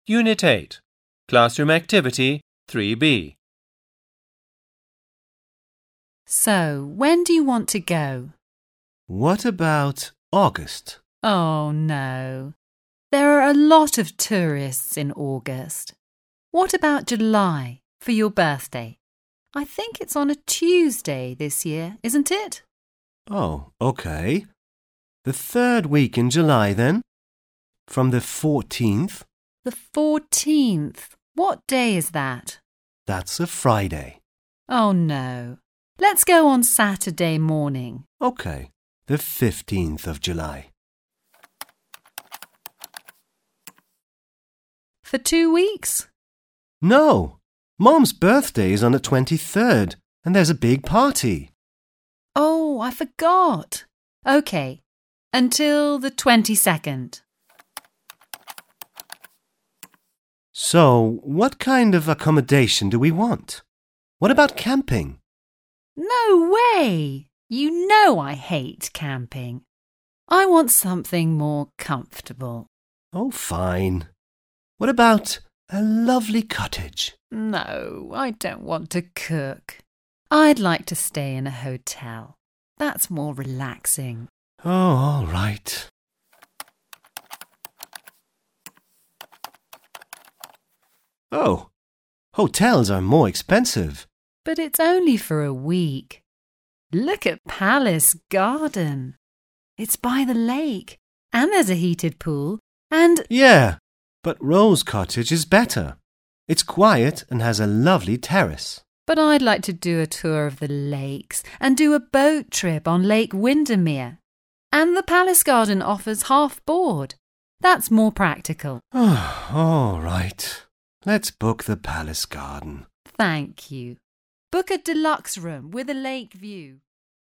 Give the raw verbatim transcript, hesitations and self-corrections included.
Unit eight, Classroom Activity three B. So, when do you want to go? What about August? Oh, no. There are a lot of tourists in August. What about July for your birthday? I think it's on a Tuesday this year, isn't it? Oh, okay. The third week in July, then? From the fourteenth? The fourteenth. What day is that? That's a Friday. Oh, no. Let's go on Saturday morning. Okay, the fifteenth of July. For two weeks? No, Mom's birthday is on the twenty-third, and there's a big party. Oh, I forgot. Okay, until the twenty-second. So, what kind of accommodation do we want? What about camping? No way! You know I hate camping. I want something more comfortable. Oh, fine. What about a lovely cottage? No, I don't want to cook. I'd like to stay in a hotel. That's more relaxing. Oh, all right. Oh, hotels are more expensive. But it's only for a week. Look at Palace Garden. It's by the lake, and there's a heated pool, and... Yeah, but Rose Cottage is better. It's quiet and has a lovely terrace. But I'd like to do a tour of the lakes and do a boat trip on Lake Windermere. And the Palace Garden offers half board. That's more practical. Oh, all right. Let's book the Palace Garden. Thank you. Book a deluxe room with a lake view.